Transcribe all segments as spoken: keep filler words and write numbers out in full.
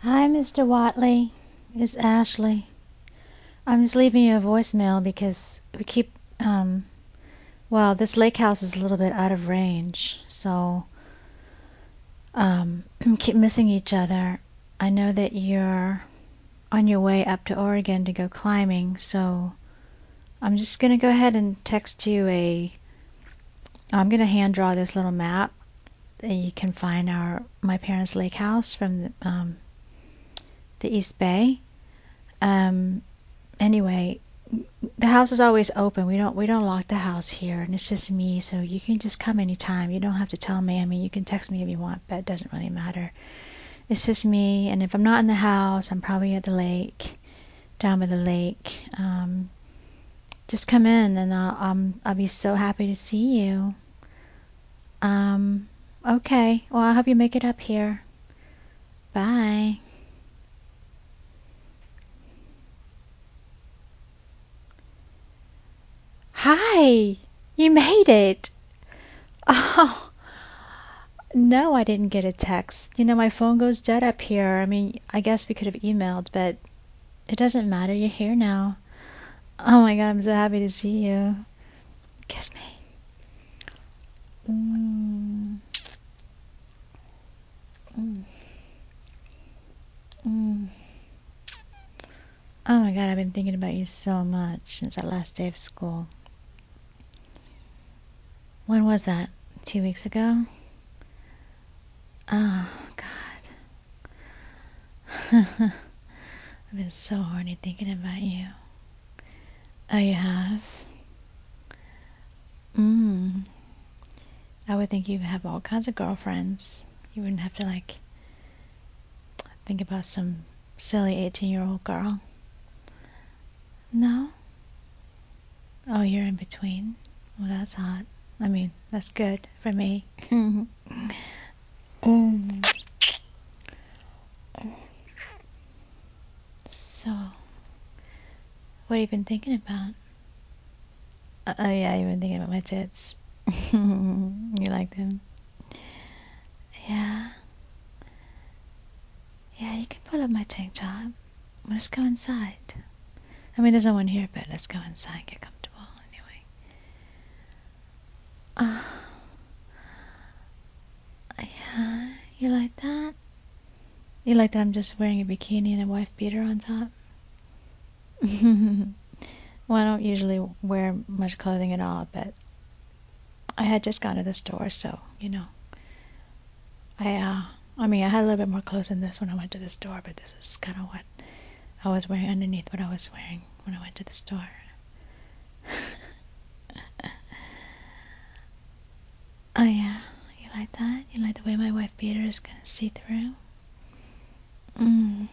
Hi, Mister Watley. It's Ashley. I'm just leaving you a voicemail because we keep, um, well, this lake house is a little bit out of range, so um, we keep missing each other. I know that you're on your way up to Oregon to go climbing, so I'm just going to go ahead and text you a, I'm going to hand draw this little map that you can find our my parents' lake house from the, um, the East Bay. Um, anyway, the house is always open. We don't we don't lock the house here, and it's just me, so you can just come anytime. You don't have to tell me. I mean, you can text me if you want, but it doesn't really matter. It's just me, and if I'm not in the house, I'm probably at the lake, down by the lake. Um, just come in, and I'll um, I'll be so happy to see you. Um, okay. Well, I hope you make it up here. Bye. Hi, you made it. Oh, no, I didn't get a text. You know, my phone goes dead up here. I mean, I guess we could have emailed, but it doesn't matter. You're here now. Oh my God, I'm so happy to see you. Kiss me. Mm. Mm. Mm. Oh my God, I've been thinking about you so much since that last day of school. When was that? Two weeks ago? Oh God. I've been so horny thinking about you. Oh, you have? Mm. I would think you have all kinds of girlfriends. You wouldn't have to, like, think about some silly eighteen-year-old girl. No? Oh, you're in between. Well, that's hot. I mean, that's good for me. mm. So, what have you been thinking about? Uh, oh, yeah, you've been thinking about my tits. You like them? Yeah. Yeah, you can pull up my tank top. Let's go inside. I mean, there's no one here, but let's go inside and get comfortable anyway. Uh, yeah, you like that? You like that I'm just wearing a bikini and a wife beater on top? Well, I don't usually wear much clothing at all, but I had just gone to the store, so, you know. I, uh, I mean, I had a little bit more clothes than this when I went to the store, but this is kind of what I was wearing underneath what I was wearing when I went to the store. Oh, yeah, you like that? You like the way my wife beater is going to see through? Mm.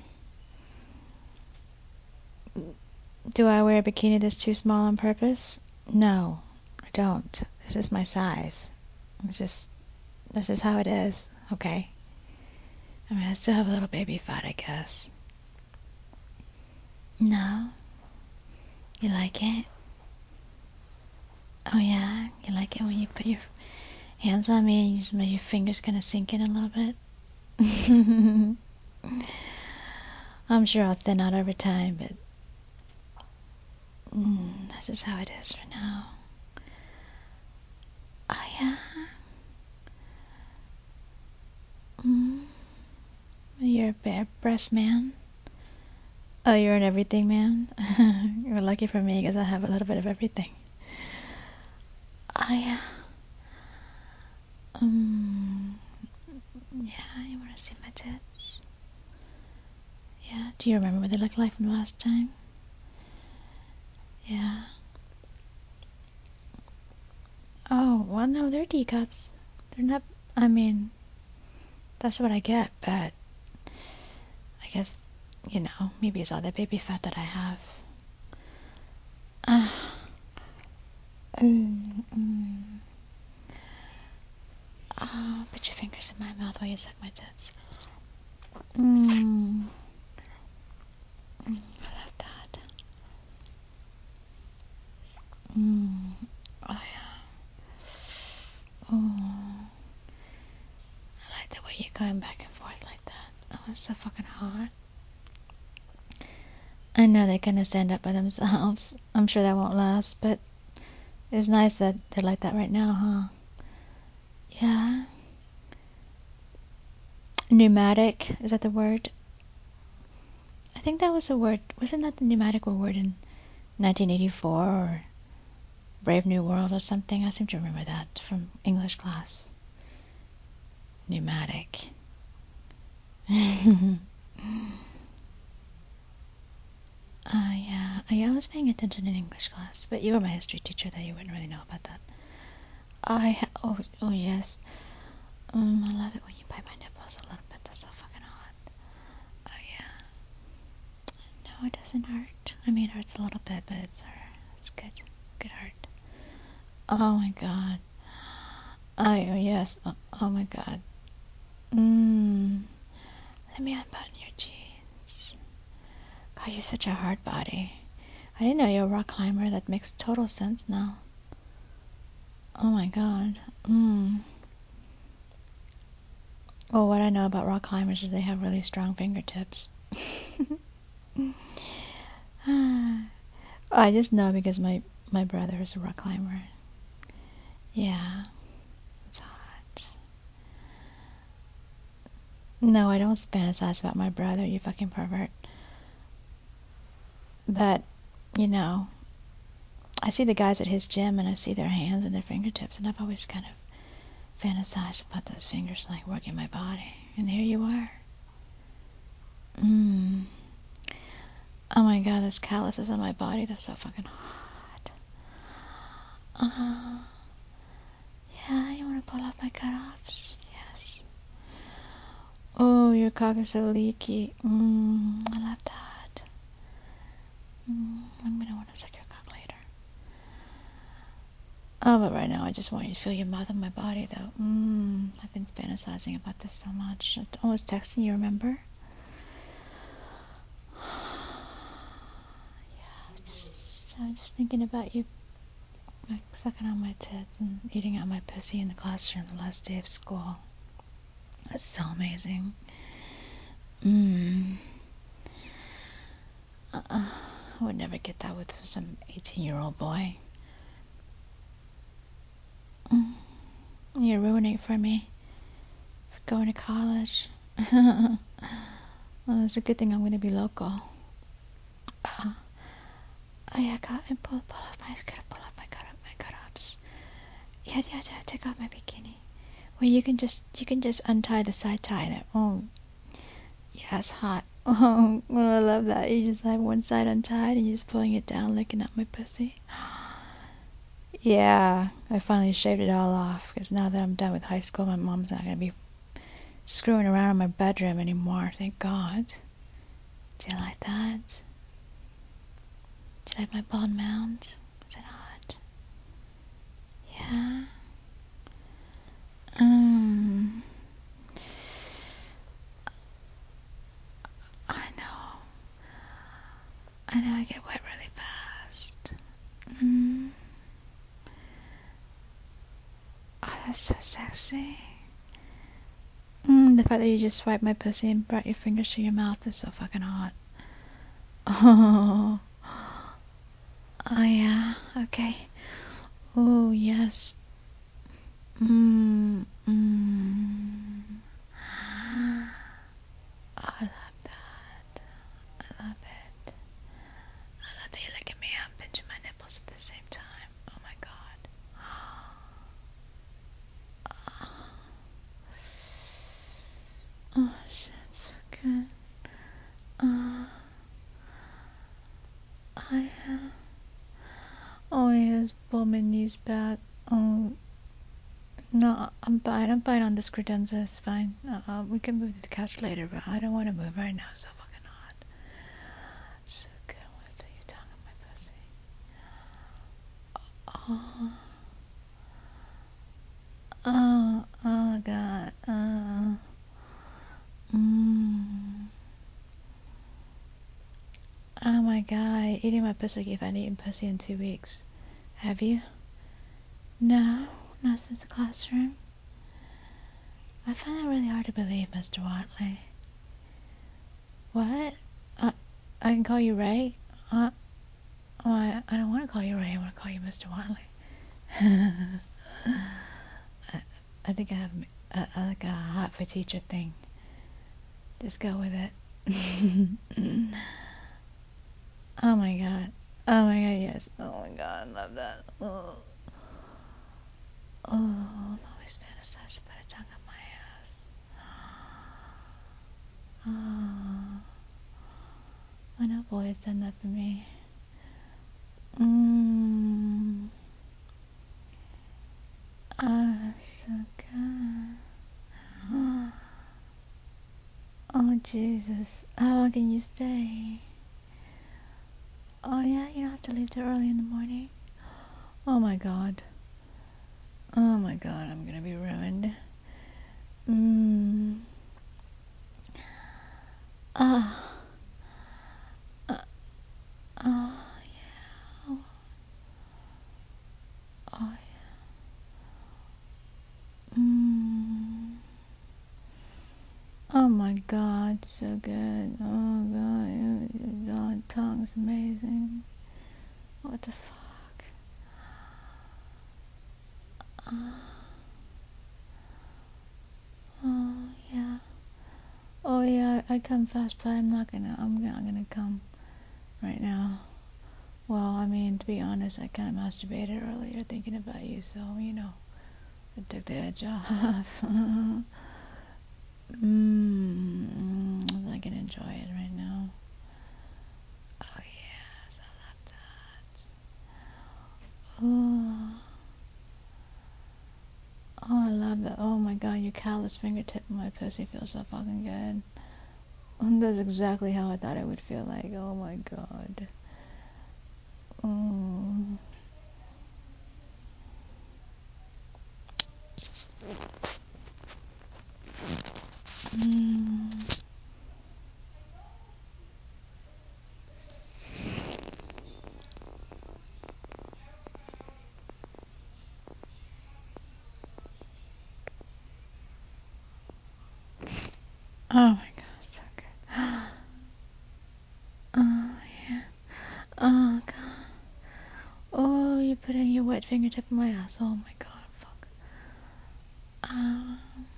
Do I wear a bikini that's too small on purpose? No, I don't. This is my size. It's just, this is how it is, okay? I mean, I still have a little baby fat, I guess. No? You like it? Oh, yeah? You like it when you put your hands on me and you smell your fingers kind of sink in a little bit? I'm sure I'll thin out over time, but mm, this is how it is for now. Oh, yeah? Mm. You're a bare breast man? Oh, you're an everything man? You're lucky for me because I have a little bit of everything. Oh, yeah. Um, yeah, you want to see my tits? Yeah, do you remember what they looked like from the last time? Yeah. Oh, well, no, they're D cups. They're not, I mean, that's what I get, but I guess, you know, maybe it's all that baby fat that I have. Uh, mm, mm. Oh, put your fingers in my mouth while you suck my tits. Mmm. Mm, I love that. Mmm. Oh, yeah. Oh. I like the way you're going back and forth like that. Oh, it's so fucking hot. I know they're gonna stand up by themselves. I'm sure that won't last, but it's nice that they're like that right now, huh? Yeah. Pneumatic, is that the word? I think that was a word. Wasn't that the pneumatic word in nineteen eighty-four or Brave New World or something? I seem to remember that from English class. Pneumatic. Oh, uh, yeah. Oh, yeah, I was paying attention in English class, but you were my history teacher, though you wouldn't really know about that. I ha- oh oh yes. Um, I love it when you bite my nipples a little bit. That's so fucking hot. Oh yeah. No, it doesn't hurt. I mean, it hurts a little bit, but it's it's good. Good hurt. Oh my god. I oh yes. Oh, oh my god. Mmm. Let me unbutton your jeans. God, you're such a hard body. I didn't know you're a rock climber. That makes total sense now. Oh my god. Mmm. Well, what I know about rock climbers is they have really strong fingertips. I just know because my, my brother is a rock climber. Yeah, it's hot. No, I don't fantasize about my brother, you fucking pervert. But, you know, I see the guys at his gym and I see their hands and their fingertips, and I've always kind of fantasized about those fingers like working my body. And here you are. Mmm. Oh my god, there's calluses on my body. That's so fucking hot. Uh, yeah, you want to pull off my cutoffs? Yes. Oh, your cock is so leaky. Mmm, I love that. Mm, I'm gonna want to suck your cock later. Oh, but right now I just want you to feel your mouth on my body, though. Mmm, I've been fantasizing about this so much. I was texting you, remember? Yeah, just, I was just thinking about you, like, sucking on my tits and eating out my pussy in the classroom the last day of school. That's so amazing. Mmm. Uh-uh. I would never get that with some eighteen-year-old boy. Mm. You're ruining it for me. For going to college. Well, it's a good thing I'm going to be local. Uh, oh yeah, got and pull, pull off my, gotta pull off my cut up, my cut-ups. Yeah, yeah, yeah, take off my bikini. Well, you can just, you can just untie the side tie there. Oh, yeah, it's hot. Oh, oh, I love that. You just have one side untied and you're just pulling it down, licking up my pussy. Yeah, I finally shaved it all off because now that I'm done with high school, my mom's not going to be screwing around in my bedroom anymore. Thank God. Do you like that? Do you like my bald mound? Is it hot? Yeah. Um. I know. I know I get wet really fast. Mm. Oh, that's so sexy. Mm, the fact that you just swiped my pussy and brought your fingers to your mouth is so fucking hot. Oh. Oh yeah. Okay. Oh yes. Mmm. Mmm. I love that. I love it. I love that you look at me and pinching my nipples at the same time. Oh my god. Oh shit, so good. Uh, I have. Oh, he has pulled my knees back. Oh, no, I'm fine. I'm fine on this credenza. It's fine. Uh, we can move to the couch later, but I don't want to move right now. It's so fucking hot. So good. I want to feel your tongue on my pussy. Oh, oh, oh, God. Uh, mm. Oh my god, eating my pussy like if I'd eaten pussy in two weeks. Have you? No, not since the classroom. I find that really hard to believe, Mister Watley. What? I, I can call you Ray? Uh, oh, I, I don't want to call you Ray. I want to call you Mister Watley. I, I think I have a, a, like a hot for teacher thing. Just go with it. Oh my god. Oh my god, yes. Oh my god, I love that. Oh, oh I'm always fantasizing about a tongue up my ass. Oh, I know boy has done that for me. Mmm. Ah, so good. Oh, Jesus. How long can you stay? Oh, yeah, you don't have to leave too early in the morning. Oh my god. Oh my god, I'm gonna be ruined. Mmm. Ah. Uh, oh, yeah. Oh, oh yeah. Mmm. Oh my god, so good. Oh god, your, your tongue's amazing. What the fuck? Oh, oh yeah. Oh yeah, I come fast, but I'm not gonna. I'm not gonna come right now. Well, I mean, to be honest, I kind of masturbated earlier thinking about you, so you know, it took the edge off. Mmm, I can enjoy it right now. Oh yes, I love that. Oh, oh, I love that. Oh my god, your callous fingertip on my pussy feels so fucking good. That's exactly how I thought it would feel like. Oh my god. Mm. Mm. Oh my god, so good. Oh yeah. Oh god. Oh, you're putting your wet fingertip in my ass. Oh my god, fuck. Oh.